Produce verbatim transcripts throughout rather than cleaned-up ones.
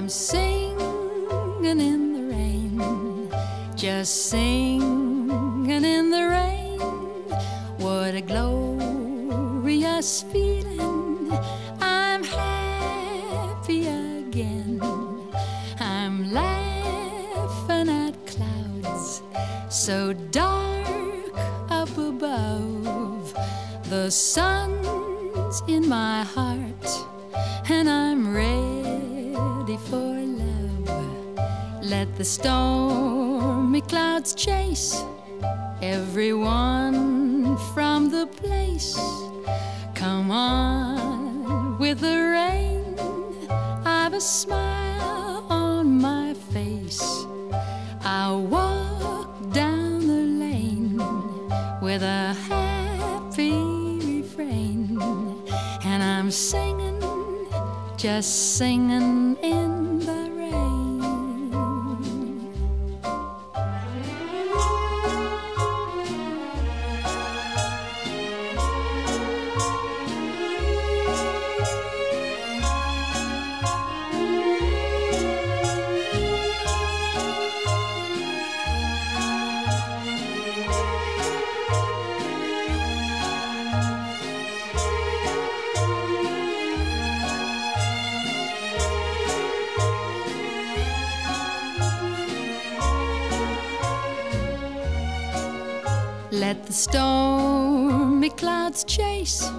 I'm singing in the rain, just singing in the rain. What a glorious feeling, I'm happy again. I'm laughing at clouds so dark up above. The sun's in my heart and I'm ready for love. Let the stormy clouds chase everyone from the place. Come on with the rain, I've a smile on my face. I'll walk down the lane with a happy refrain, and I'm singing, just singing in the rain. Let the stormy clouds chase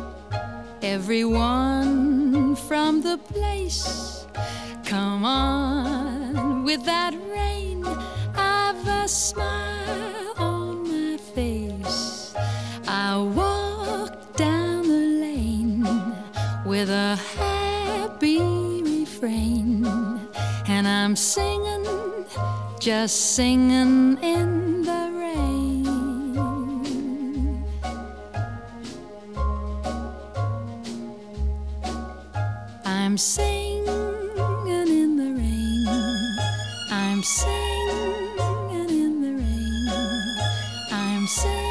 everyone from the place. Come on with that rain, I've a smile on my face. I'll walk down the lane with a happy refrain, and I'm singing, just singing in the rain. I'm singing in the rain, I'm singing in the rain, I'm singing.